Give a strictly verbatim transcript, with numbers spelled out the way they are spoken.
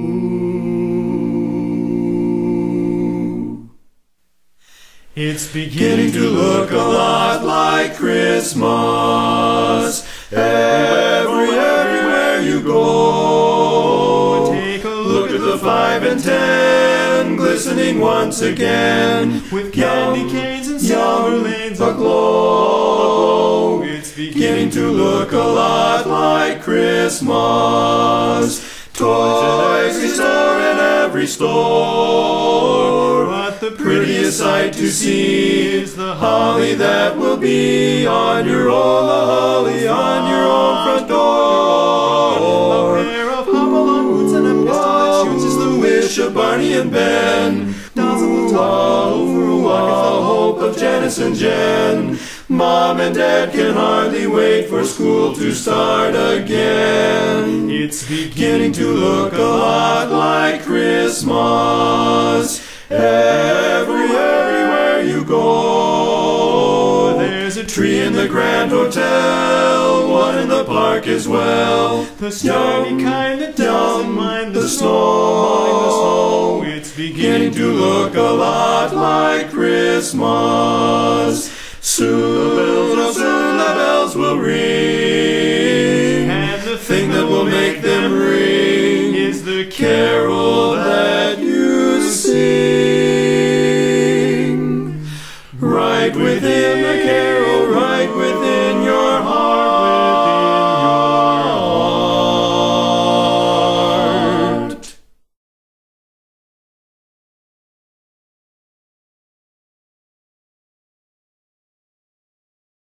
It's beginning to look a lot like Christmas. Every, everywhere you go, take a look at the five and ten, glistening once again, with candy canes and silver lanes aglow. It's beginning to look a lot like Christmas. Toys in store in every store, but the prettiest sight to see is the holly that will be on your own, holly on your own front door. A pair of hop-along boots and a pistol that shoots is the wish of Barney and Ben. Dolls will talk over a walk is the hope of Janice and Jen. Mom and Dad can hardly wait for school to start again. It's beginning to look a lot like Christmas. Every, everywhere you go, there's a tree in the Grand Hotel, one in the park as well. The sturdy kind that doesn't mind the snow. It's beginning to look a lot like Christmas. Soon, oh, soon the bells will ring, and the thing that will make them ring is the carol